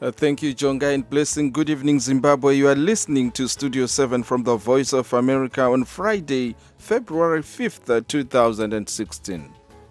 Thank you, Jonga, and blessing. Good evening, Zimbabwe. You are listening to Studio 7 from the Voice of America on Friday, February 5th, 2016.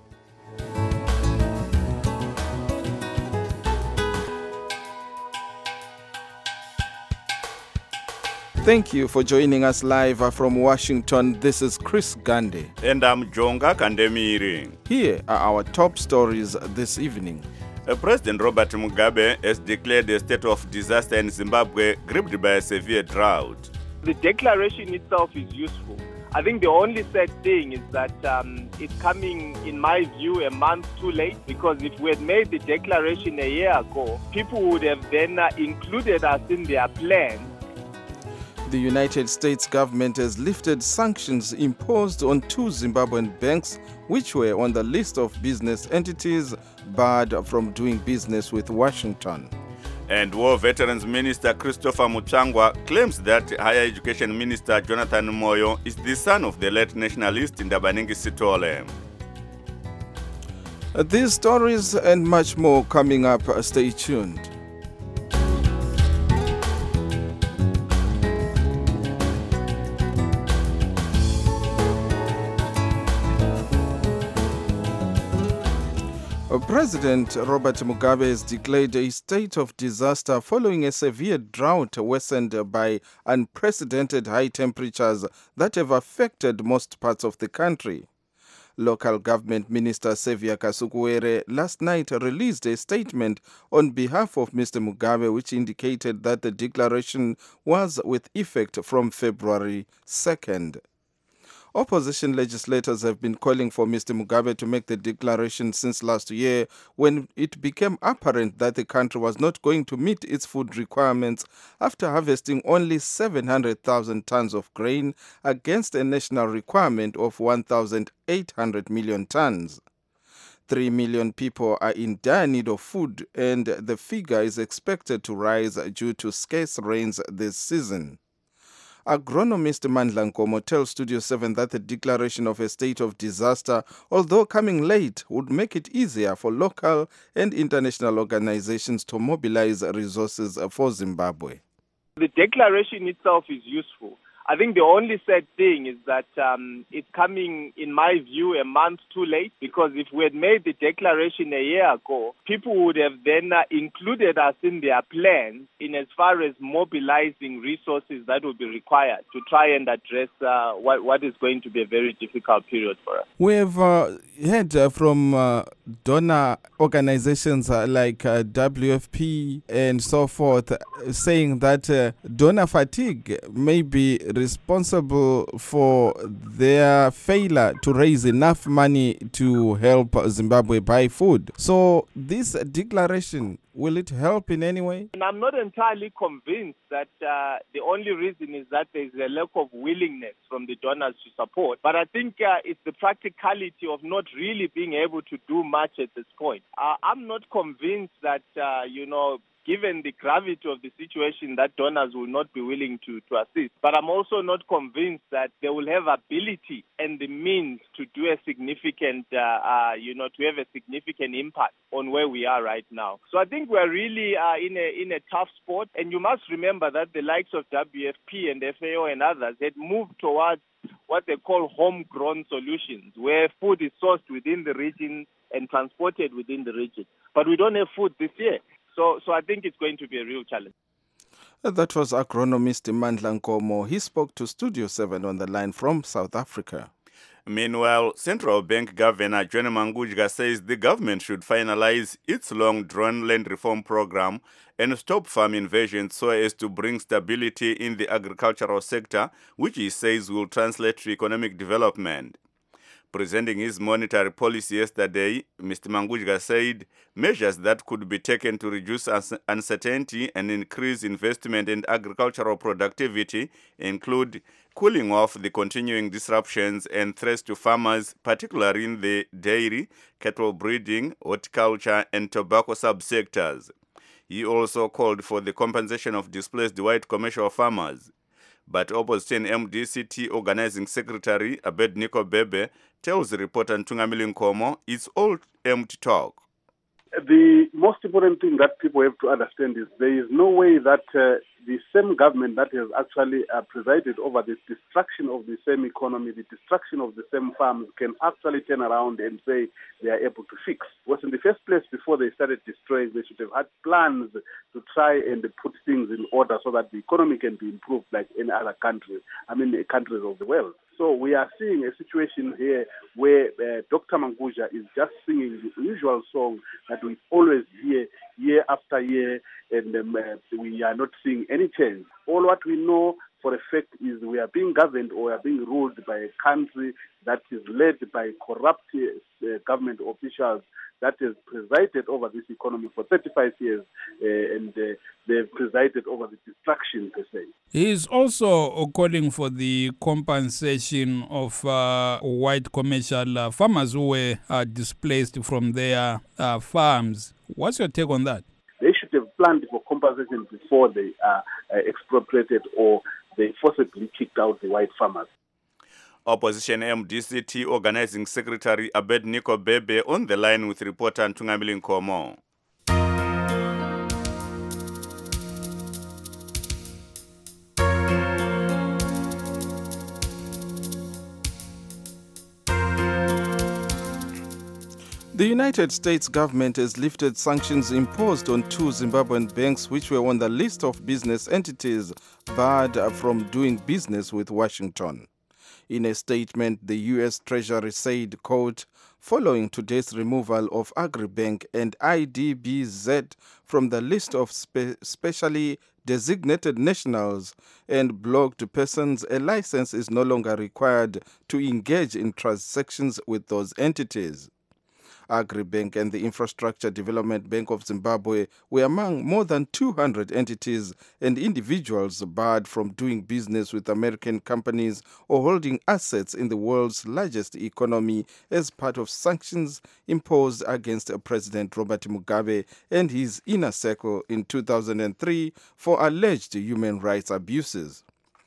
Thank you for joining us live from Washington. This is Chris Gandhi. And I'm Jonga Kandemiri. Here are our top stories this evening. President Robert Mugabe has declared a state of disaster in Zimbabwe gripped by a severe drought. The declaration itself is useful. I think the only sad thing is that it's coming, in my view, a month too late, because if we had made the declaration a year ago, people would have then included us in their plans. The United States government has lifted sanctions imposed on 2 Zimbabwean banks which were on the list of business entities barred from doing business with Washington. And War Veterans Minister Christopher Mutsvangwa claims that Higher Education Minister Jonathan Moyo is the son of the late nationalist Ndabaningi Sitole. These stories and much more coming up. Stay tuned. President Robert Mugabe has declared a state of disaster following a severe drought worsened by unprecedented high temperatures that have affected most parts of the country. Local government minister Xavier Kasukuwere last night released a statement on behalf of Mr. Mugabe which indicated that the declaration was with effect from February 2nd. Opposition legislators have been calling for Mr. Mugabe to make the declaration since last year, when it became apparent that the country was not going to meet its food requirements after harvesting only 700,000 tons of grain against a national requirement of 1,800 million tons. 3 million people are in dire need of food, and the figure is expected to rise due to scarce rains this season. Agronomist Mandla Nkomo tells Studio 7 that the declaration of a state of disaster, although coming late, would make it easier for local and international organizations to mobilize resources for Zimbabwe. The declaration itself is useful. I think the only sad thing is that it's coming, in my view, a month too late, because if we had made the declaration a year ago, people would have then included us in their plans in as far as mobilizing resources that will be required to try and address what is going to be a very difficult period for us. We have heard from donor organizations like WFP and so forth saying that donor fatigue may be responsible for their failure to raise enough money to help Zimbabwe buy food. So this declaration, will it help in any way? And I'm not entirely convinced that the only reason is that there's a lack of willingness from the donors to support. But I think it's the practicality of not really being able to do much at this point. I'm not convinced that, given the gravity of the situation, that donors will not be willing to assist. But I'm also not convinced that they will have ability and the means to do a significant, to have a significant impact on where we are right now. So I think we're really in a tough spot. And you must remember that the likes of WFP and FAO and others had moved towards what they call homegrown solutions, where food is sourced within the region and transported within the region. But we don't have food this year. So I think it's going to be a real challenge. That was agronomist Mandla Nkomo. He spoke to Studio 7 on the line from South Africa. Meanwhile, Central Bank Governor John Mangudya says the government should finalize its long-drawn land reform program and stop farm invasions so as to bring stability in the agricultural sector, which he says will translate to economic development. Presenting his monetary policy yesterday, Mr. Mangudya said measures that could be taken to reduce uncertainty and increase investment in agricultural productivity include cooling off the continuing disruptions and threats to farmers, particularly in the dairy, cattle breeding, horticulture, and tobacco subsectors. He also called for the compensation of displaced white commercial farmers. But opposition MDCT Organizing Secretary Abednego Bebe tells reporter Ntungamili Nkomo it's all empty talk. The most important thing that people have to understand is there is no way that the same government that has actually presided over the destruction of the same economy, the destruction of the same farms, can actually turn around and say they are able to fix. Because in the first place, before they started destroying, they should have had plans to try and put things in order so that the economy can be improved like any other country, the countries of the world. So we are seeing a situation here where Dr. Mangudya is just singing the usual song that we always hear year after year, and we are not seeing any change. All what we know for a fact is we are being governed or we are being ruled by a country that is led by corrupt government officials that has presided over this economy for 35 years, and they've presided over the destruction, per se. He is also calling for the compensation of white commercial farmers who were displaced from their farms. What's your take on that? They should have planned for compensation before they are expropriated or they forcibly kicked out the white farmers. Opposition MDCT Organizing Secretary Abednego Bebe on the line with reporter Ntungamili Nkomo. The United States government has lifted sanctions imposed on 2 Zimbabwean banks which were on the list of business entities barred from doing business with Washington. In a statement, the U.S. Treasury said, quote, following today's removal of Agribank and IDBZ from the list of specially designated nationals and blocked persons, a license is no longer required to engage in transactions with those entities. Agribank and the Infrastructure Development Bank of Zimbabwe were among more than 200 entities and individuals barred from doing business with American companies or holding assets in the world's largest economy as part of sanctions imposed against President Robert Mugabe and his inner circle in 2003 for alleged human rights abuses.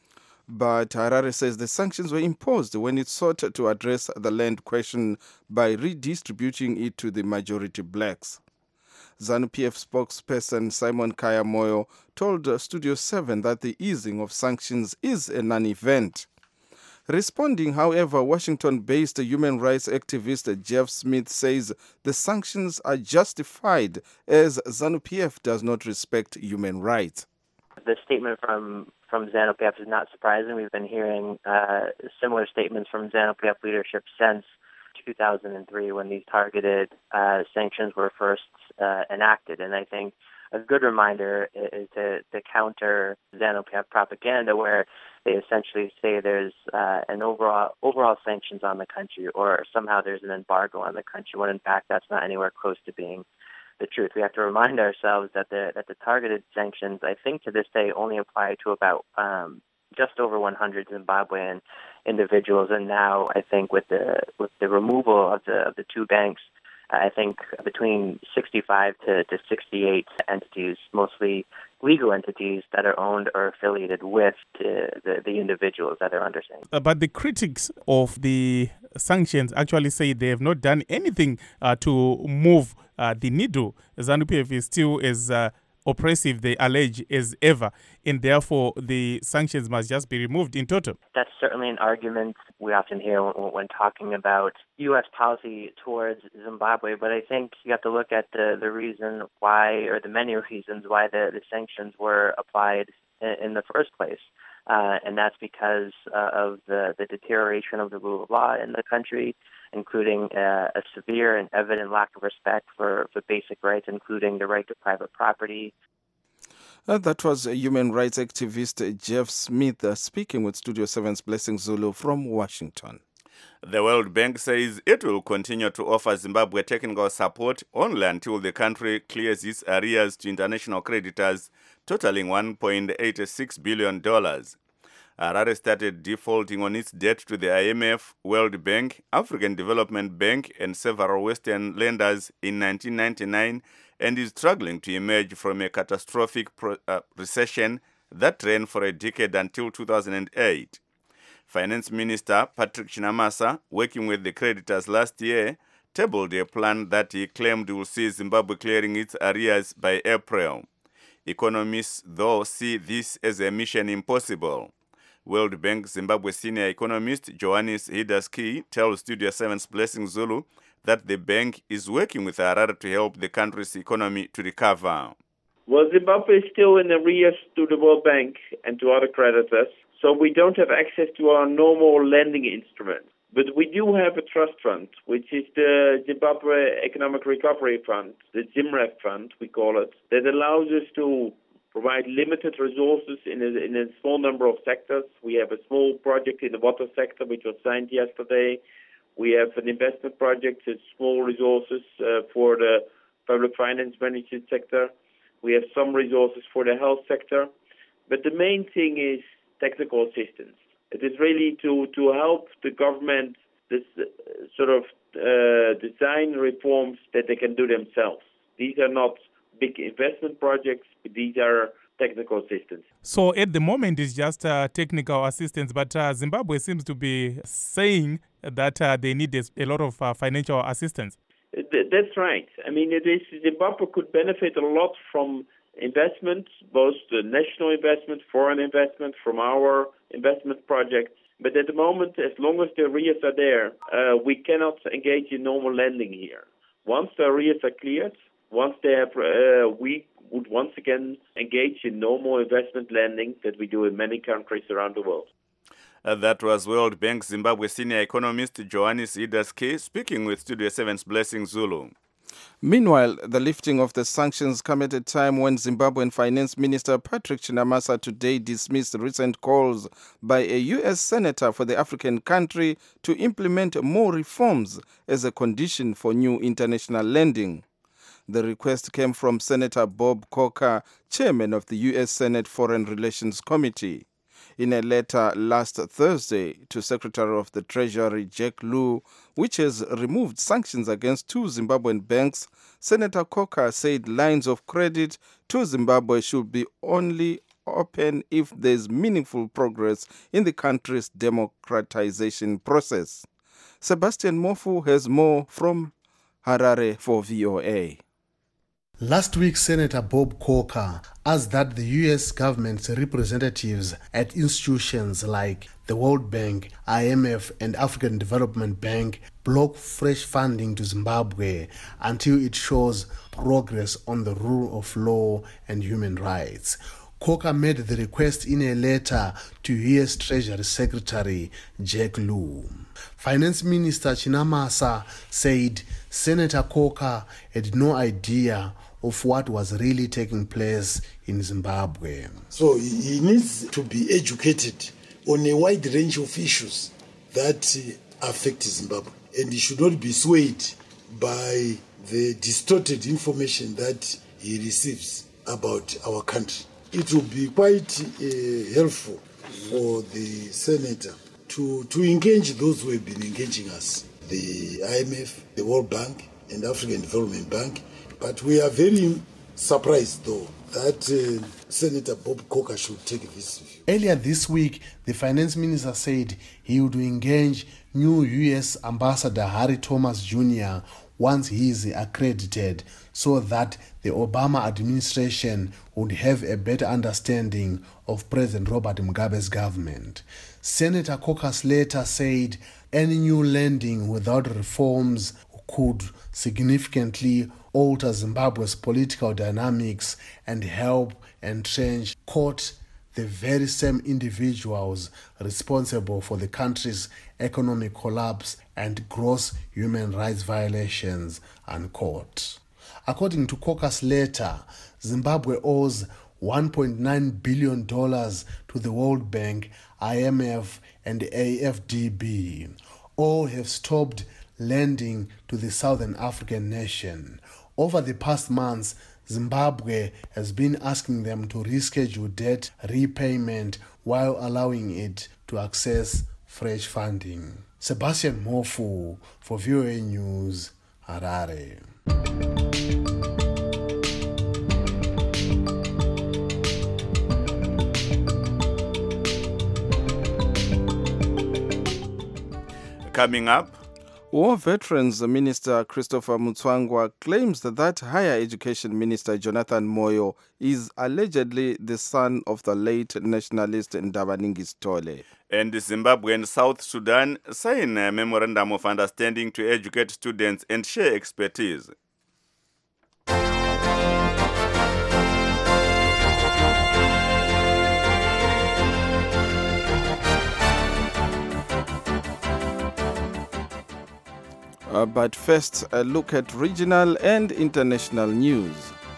But Harare says the sanctions were imposed when it sought to address the land question by redistributing it to the majority blacks. ZANU-PF spokesperson Simon Kaya Moyo told Studio 7 that the easing of sanctions is a non-event. Responding, however, Washington-based human rights activist Jeff Smith says the sanctions are justified as ZANU-PF does not respect human rights. The statement from ZANU-PF is not surprising. We've been hearing similar statements from ZANU-PF leadership since 2003 when these targeted sanctions were first enacted. And I think a good reminder is to counter ZANU-PF propaganda where they essentially say there's an overall sanctions on the country or somehow there's an embargo on the country when in fact that's not anywhere close to being the truth. We have to remind ourselves that the targeted sanctions, I think to this day, only apply to about just over 100 Zimbabwean individuals, and now I think with the removal of the 2 banks, I think between 65 to 68 entities, mostly legal entities that are owned or affiliated with the individuals that are under sanctions. But the critics of the sanctions actually say they have not done anything to move the needle. ZANU-PF is still as oppressive, they allege, as ever, and therefore the sanctions must just be removed in total. That's certainly an argument we often hear when talking about U.S. policy towards Zimbabwe, but I think you have to look at the reason why, or the many reasons why the sanctions were applied in the first place. And that's because of the deterioration of the rule of law in the country, including a severe and evident lack of respect for basic rights, including the right to private property. That was human rights activist Jeff Smith speaking with Studio 7's Blessing Zulu from Washington. The World Bank says it will continue to offer Zimbabwe technical support only until the country clears its arrears to international creditors, totaling $1.86 billion. Harare started defaulting on its debt to the IMF, World Bank, African Development Bank, and several Western lenders in 1999 and is struggling to emerge from a catastrophic recession that ran for a decade until 2008. Finance Minister Patrick Chinamasa, working with the creditors last year, tabled a plan that he claimed will see Zimbabwe clearing its arrears by April. Economists, though, see this as a mission impossible. World Bank Zimbabwe senior economist Johannes Hidaski tells Studio 7's Blessing Zulu that the bank is working with Harare to help the country's economy to recover. Well, Zimbabwe is still in arrears to the World Bank and to other creditors, so we don't have access to our normal lending instruments. But we do have a trust fund, which is the Zimbabwe Economic Recovery Fund, the ZIMREF fund, we call it, that allows us to provide limited resources in a small number of sectors. We have a small project in the water sector, which was signed yesterday. We have an investment project with small resources for the public finance management sector. We have some resources for the health sector. But the main thing is technical assistance. It is really to help the government design reforms that they can do themselves. These are not big investment projects, but these are technical assistance. So at the moment it's just technical assistance, but Zimbabwe seems to be saying that they need a lot of financial assistance. That's right. I mean, Zimbabwe could benefit a lot from investment, both the national investment, foreign investment, from our investment projects. But at the moment, as long as the arrears are there, we cannot engage in normal lending here. Once the arrears are cleared, once they have, we would once again engage in normal investment lending that we do in many countries around the world. That was World Bank Zimbabwe senior economist Johannes Hidaski speaking with Studio 7's Blessing Zulu. Meanwhile, the lifting of the sanctions come at a time when Zimbabwean Finance Minister Patrick Chinamasa today dismissed recent calls by a U.S. senator for the African country to implement more reforms as a condition for new international lending. The request came from Senator Bob Corker, chairman of the U.S. Senate Foreign Relations Committee. In a letter last Thursday to Secretary of the Treasury Jack Lew, which has removed sanctions against two Zimbabwean banks, Senator Corker said lines of credit to Zimbabwe should be only open if there's meaningful progress in the country's democratization process. Sebastian Mofu has more from Harare for VOA. Last week, Senator Bob Corker asked that the U.S. government's representatives at institutions like the World Bank, IMF, and African Development Bank block fresh funding to Zimbabwe until it shows progress on the rule of law and human rights. Corker made the request in a letter to U.S. Treasury Secretary Jack Lew. Finance Minister Chinamasa said Senator Corker had no idea of what was really taking place in Zimbabwe. So he needs to be educated on a wide range of issues that affect Zimbabwe. And he should not be swayed by the distorted information that he receives about our country. It will be quite helpful for the senator to engage those who have been engaging us, the IMF, the World Bank, and African Development Bank. But we are very surprised, though, that Senator Bob Corker should take this view. Earlier this week, the finance minister said he would engage new U.S. Ambassador Harry Thomas Jr. once he is accredited, so that the Obama administration would have a better understanding of President Robert Mugabe's government. Senator Corker's letter said any new lending without reforms could significantly alter Zimbabwe's political dynamics and help entrench, quote, the very same individuals responsible for the country's economic collapse and gross human rights violations, unquote. According to Corker's letter, Zimbabwe owes $1.9 billion to the World Bank, IMF, and AFDB. All have stopped lending to the Southern African nation. Over the past months, Zimbabwe has been asking them to reschedule debt repayment while allowing it to access fresh funding. Sebastian Mofu for VOA News, Harare. Coming up, War Veterans Minister Christopher Mutsvangwa claims that Higher Education Minister Jonathan Moyo is allegedly the son of the late nationalist Ndabaningi Stole. And Zimbabwe and South Sudan sign a memorandum of understanding to educate students and share expertise. But first, a look at regional and international news.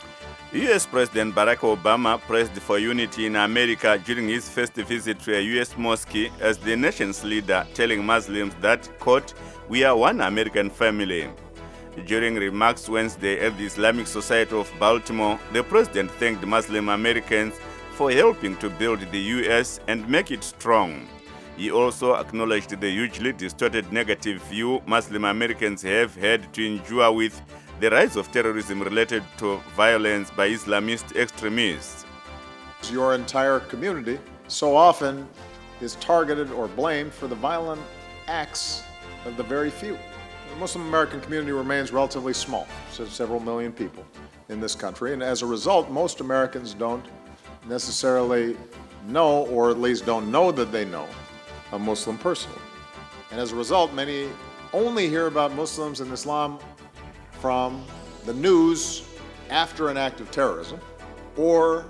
U.S. President Barack Obama pressed for unity in America during his first visit to a U.S. mosque as the nation's leader, telling Muslims that, quote, "We are one American family." During remarks Wednesday at the Islamic Society of Baltimore, the president thanked Muslim Americans for helping to build the U.S. and make it strong. He also acknowledged the hugely distorted negative view Muslim Americans have had to endure with the rise of terrorism related to violence by Islamist extremists. Your entire community so often is targeted or blamed for the violent acts of the very few. The Muslim American community remains relatively small, so several million people in this country, and as a result, most Americans don't necessarily know, or at least don't know that they know, a Muslim personally. And as a result, many only hear about Muslims and Islam from the news after an act of terrorism or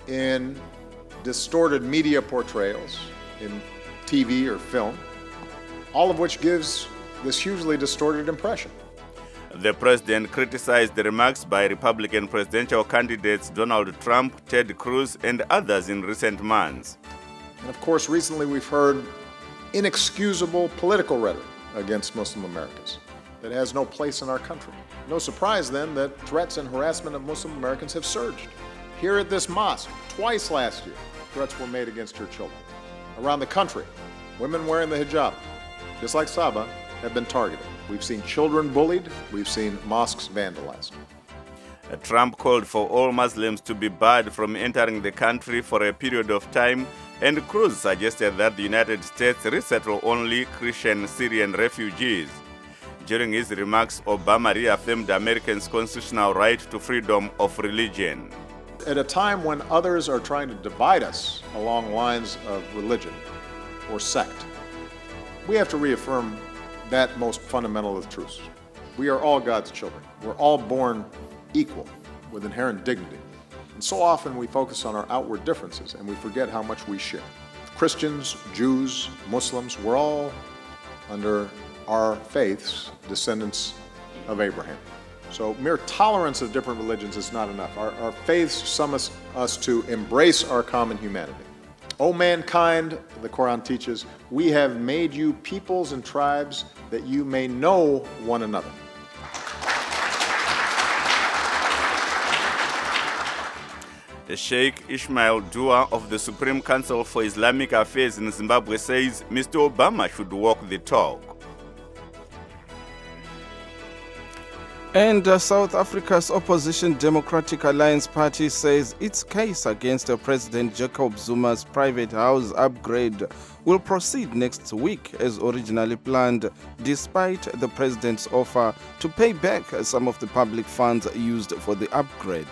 in distorted media portrayals in TV or film, all of which gives this hugely distorted impression. The president criticized the remarks by Republican presidential candidates Donald Trump, Ted Cruz, and others in recent months. And of course, recently we've heard inexcusable political rhetoric against Muslim Americans that has no place in our country. No surprise then that threats and harassment of Muslim Americans have surged. Here at this mosque, twice last year, threats were made against your children. Around the country, women wearing the hijab, just like Saba, have been targeted. We've seen children bullied, we've seen mosques vandalized. Trump called for all Muslims to be barred from entering the country for a period of time, and Cruz suggested that the United States resettle only Christian Syrian refugees. During his remarks, Obama reaffirmed Americans' constitutional right to freedom of religion. At a time when others are trying to divide us along lines of religion or sect, we have to reaffirm that most fundamental of truths. We are all God's children. We're all born equal with inherent dignity. And so often we focus on our outward differences and we forget how much we share. Christians, Jews, Muslims, we're all under our faiths descendants of Abraham. So mere tolerance of different religions is not enough. Our faiths summon us to embrace our common humanity. O mankind, the Quran teaches, we have made you peoples and tribes that you may know one another. Sheikh Ismail Dua of the Supreme Council for Islamic Affairs in Zimbabwe says Mr. Obama should walk the talk. And South Africa's opposition Democratic Alliance Party says its case against President Jacob Zuma's private house upgrade will proceed next week as originally planned, despite the president's offer to pay back some of the public funds used for the upgrade.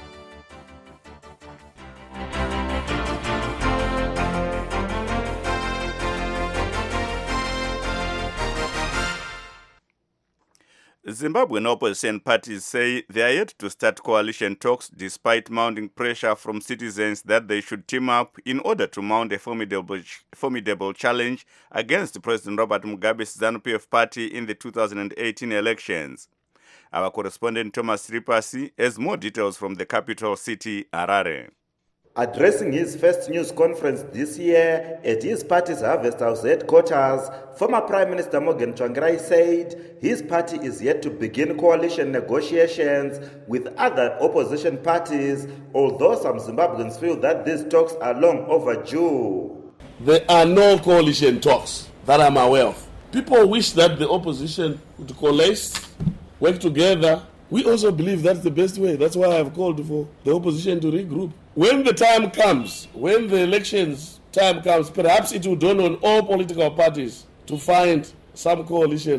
Zimbabwean opposition parties say they are yet to start coalition talks despite mounting pressure from citizens that they should team up in order to mount a formidable challenge against President Robert Mugabe's ZANU-PF party in the 2018 elections. Our correspondent Thomas Ripasi has more details from the capital city, Harare. Addressing his first news conference this year at his party's Harvest House headquarters, former Prime Minister Morgan Tsvangirai said his party is yet to begin coalition negotiations with other opposition parties, although some Zimbabweans feel that these talks are long overdue. There are no coalition talks that I'm aware of. People wish that the opposition would coalesce, work together. We also believe that's the best way. That's why I've called for the opposition to regroup. When the time comes, when the elections time comes, perhaps it will dawn on all political parties to find some coalition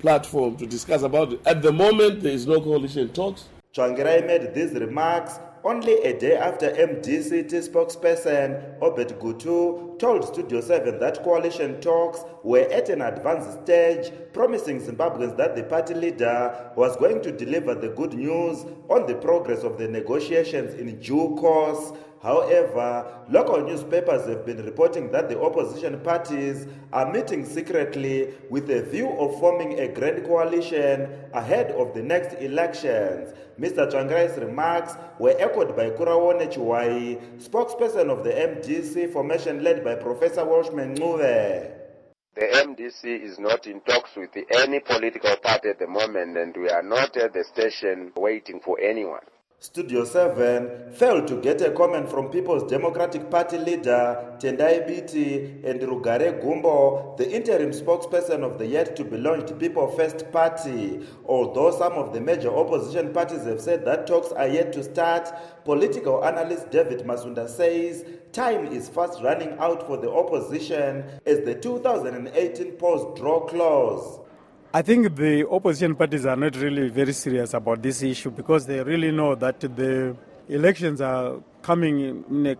platform to discuss about it. At the moment, there is no coalition talks. Tsvangirai made these remarks only a day after MDC spokesperson Obed Gutu told Studio 7 that coalition talks were at an advanced stage, promising Zimbabweans that the party leader was going to deliver the good news on the progress of the negotiations in due course. However, local newspapers have been reporting that the opposition parties are meeting secretly with a view of forming a grand coalition ahead of the next elections. Mr. Tsvangirai's remarks were echoed by Kurawone Chiwai, spokesperson of the MDC formation led by Professor Welshman Ncube. The MDC is not in talks with any political party at the moment, and we are not at the station waiting for anyone. Studio 7 failed to get a comment from People's Democratic Party leader Tendai Biti and Rugare Gumbo, the interim spokesperson of the yet-to-be-launched People First Party. Although some of the major opposition parties have said that talks are yet to start, political analyst David Masunda says time is fast running out for the opposition as the 2018 polls draw close. I think the opposition parties are not really very serious about this issue because they really know that the elections are coming in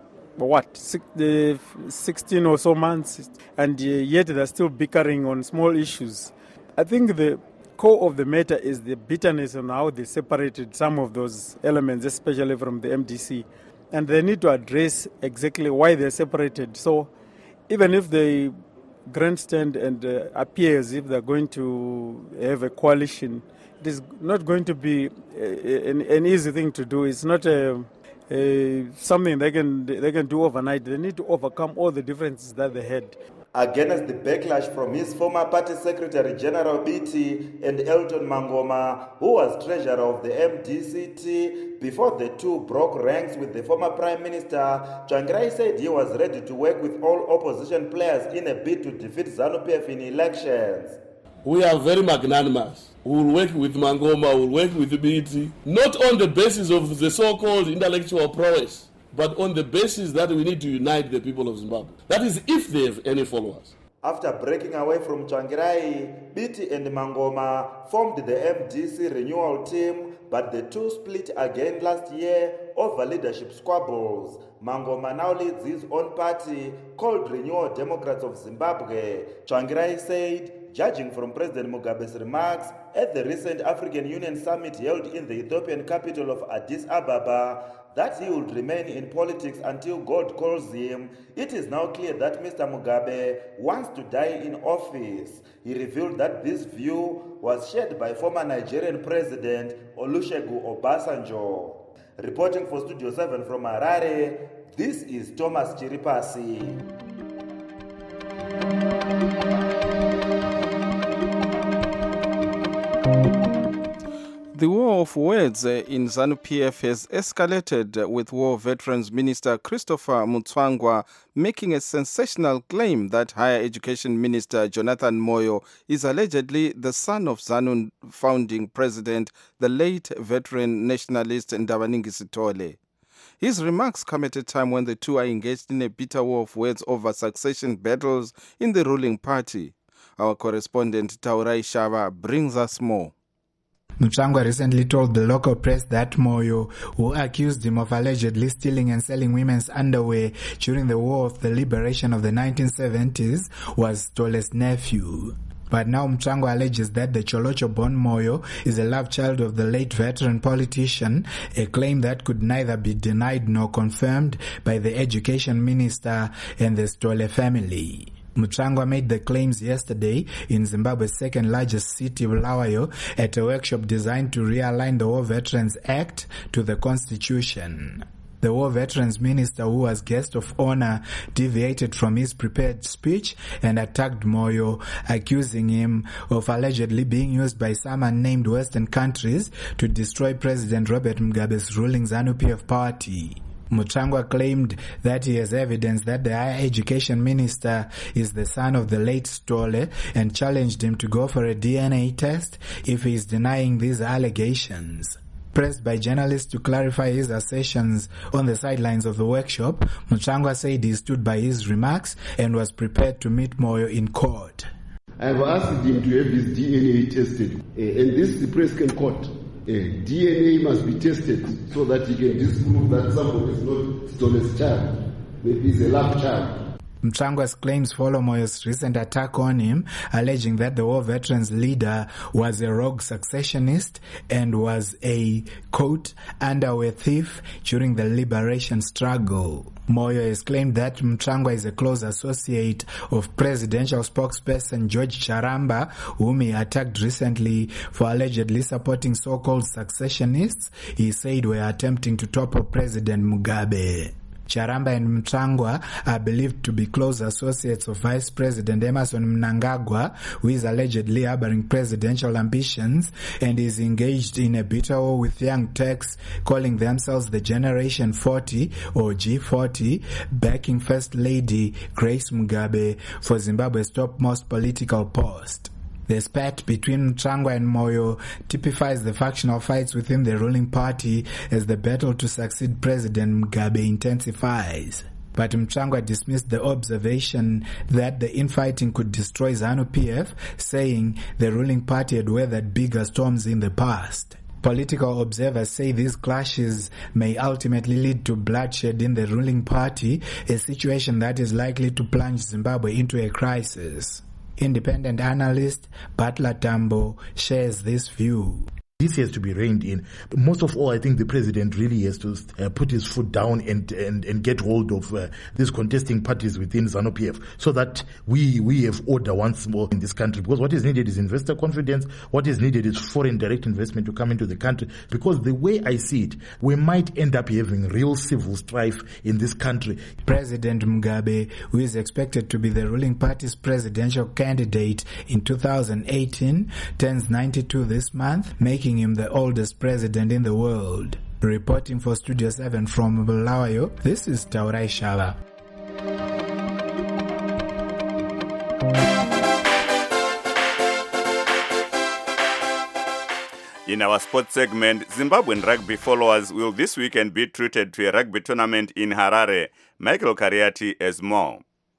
16 or so months, and yet they're still bickering on small issues. I think the core of the matter is the bitterness on how they separated some of those elements, especially from the MDC, and they need to address exactly why they're separated. So even if they grandstand and appear as if they're going to have a coalition, it is not going to be an easy thing to do. It's not something they can do overnight. They need to overcome all the differences that they had. Against the backlash from his former party secretary General Biti and Elton Mangoma, who was treasurer of the MDCT before the two broke ranks with the former Prime Minister, Tsvangirai said he was ready to work with all opposition players in a bid to defeat ZANU-PF in elections. We are very magnanimous. We will work with Mangoma, we will work with Biti, not on the basis of the so-called intellectual prowess, but on the basis that we need to unite the people of Zimbabwe. That is, if they have any followers. After breaking away from Tsvangirai, Biti and Mangoma formed the MDC renewal team, but the two split again last year over leadership squabbles. Mangoma now leads his own party called Renewal Democrats of Zimbabwe. Tsvangirai said, judging from President Mugabe's remarks at the recent African Union summit held in the Ethiopian capital of Addis Ababa, that he would remain in politics until God calls him, it is now clear that Mr. Mugabe wants to die in office. He revealed that this view was shared by former Nigerian President Olusegun Obasanjo. Reporting for Studio 7 from Harare, this is Thomas Chiripasi. The war of words in ZANU-PF has escalated, with War Veterans Minister Christopher Mutsvangwa making a sensational claim that Higher Education Minister Jonathan Moyo is allegedly the son of ZANU founding president, the late veteran nationalist Ndabaningi Sithole. His remarks come at a time when the two are engaged in a bitter war of words over succession battles in the ruling party. Our correspondent Taurai Shava brings us more. Mutsvangwa recently told the local press that Moyo, who accused him of allegedly stealing and selling women's underwear during the War of the Liberation of the 1970s, was Stole's nephew. But now Mutsvangwa alleges that the Cholocho-born Moyo is a love child of the late veteran politician, a claim that could neither be denied nor confirmed by the education minister and the Stole family. Mutsvangwa made the claims yesterday in Zimbabwe's second largest city, Bulawayo, at a workshop designed to realign the War Veterans Act to the Constitution. The War Veterans Minister, who was guest of honor, deviated from his prepared speech and attacked Moyo, accusing him of allegedly being used by some unnamed Western countries to destroy President Robert Mugabe's ruling ZANU-PF party. Mutsvangwa claimed that he has evidence that the Higher Education Minister is the son of the late Stole and challenged him to go for a DNA test if he is denying these allegations. Pressed by journalists to clarify his assertions on the sidelines of the workshop, Mutsvangwa said he stood by his remarks and was prepared to meet Moyo in court. I've asked him to have his DNA tested, and this the Prescan court. DNA must be tested so that he can disprove that someone is not Stole's child. Maybe he's a lab child. Mchangwa's claims follow Moyo's recent attack on him, alleging that the war veterans leader was a rogue successionist and was a, quote, underwear thief during the liberation struggle. Moyo has claimed that Mchangwa is a close associate of presidential spokesperson George Charamba, whom he attacked recently for allegedly supporting so-called successionists he said were attempting to topple President Mugabe. Charamba and Mchangwa are believed to be close associates of Vice President Emerson Mnangagwa, who is allegedly harboring presidential ambitions and is engaged in a bitter war with young Turks calling themselves the Generation 40 or G40, backing First Lady Grace Mugabe for Zimbabwe's topmost political post. The spat between Mchangwa and Moyo typifies the factional fights within the ruling party as the battle to succeed President Mugabe intensifies. But Mchangwa dismissed the observation that the infighting could destroy ZANU-PF, saying the ruling party had weathered bigger storms in the past. Political observers say these clashes may ultimately lead to bloodshed in the ruling party, a situation that is likely to plunge Zimbabwe into a crisis. Independent analyst Butler Tambo shares this view. This has to be reined in. Most of all, I think the president really has to put his foot down and get hold of these contesting parties within ZANU-PF so that we have order once more in this country. Because what is needed is investor confidence. What is needed is foreign direct investment to come into the country. Because the way I see it, we might end up having real civil strife in this country. President Mugabe, who is expected to be the ruling party's presidential candidate in 2018, turns 92 this month, making him the oldest president in the world. Reporting for Studio 7 from Bulawayo, this is Taurai Shala. In our sports segment, Zimbabwean rugby followers will this weekend be treated to a rugby tournament in Harare. Michael Kariati has more.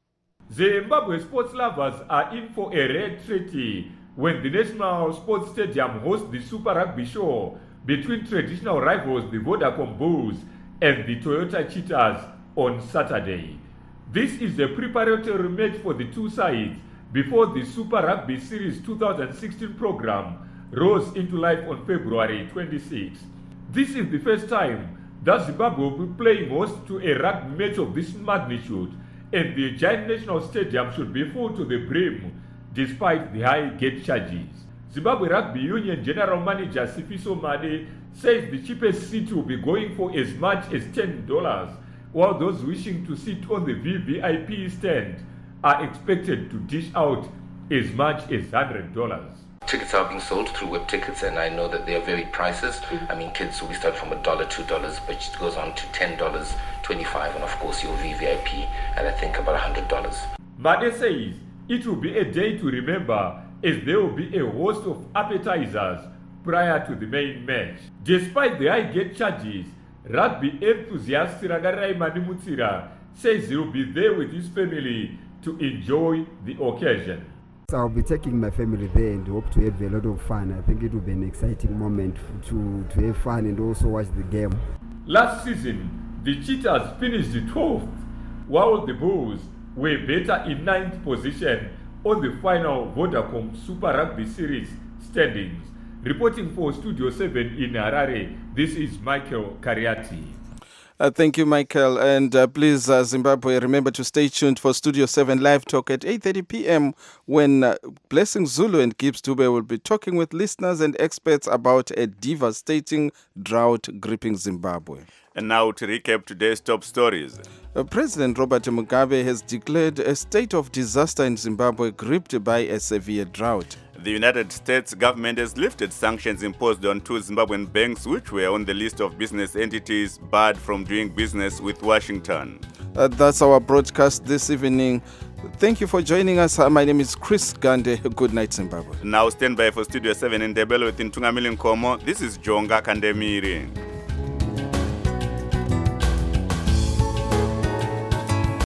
Zimbabwe sports lovers are in for a rare treaty when the National Sports Stadium hosts the Super Rugby Show between traditional rivals the Vodacom Bulls and the Toyota Cheetahs on Saturday. This is a preparatory match for the two sides before the Super Rugby Series 2016 program rolls into life on February 26. This is the first time that Zimbabwe will be playing host to a rugby match of this magnitude, and the giant national stadium should be full to the brim despite the high gate charges. Zimbabwe Rugby Union General Manager Sifiso Made says the cheapest seat will be going for as much as $10, while those wishing to sit on the VVIP stand are expected to dish out as much as $100. Tickets are being sold through web tickets, and I know that they are varied prices. I mean, kids will be starting from $1, $2, but it goes on to $10, $25, and of course your VVIP at I think about $100. Made says it will be a day to remember, as there will be a host of appetizers prior to the main match. Despite the high gate charges, rugby enthusiast Ragarai Manimutsira says he will be there with his family to enjoy the occasion. So I'll be taking my family there and hope to have a lot of fun. I think it will be an exciting moment to have fun and also watch the game. Last season, the Cheetahs finished 12th, while the Bulls were better in 9th position on the final Vodacom Super Rugby Series standings. Reporting for Studio 7 in Harare, this is Michael Kariati. Thank you, Michael. And please, Zimbabwe, remember to stay tuned for Studio 7 Live Talk at 8:30 p.m. when Blessing Zulu and Gibbs Dube will be talking with listeners and experts about a devastating drought gripping Zimbabwe. And now to recap today's top stories. President Robert Mugabe has declared a state of disaster in Zimbabwe gripped by a severe drought. The United States government has lifted sanctions imposed on two Zimbabwean banks which were on the list of business entities barred from doing business with Washington. That's our broadcast this evening. Thank you for joining us. My name is Chris Gande. Good night, Zimbabwe. Now stand by for Studio 7 in Ndebele with Ntungamili Nkomo. This is Jonga Kandemiri.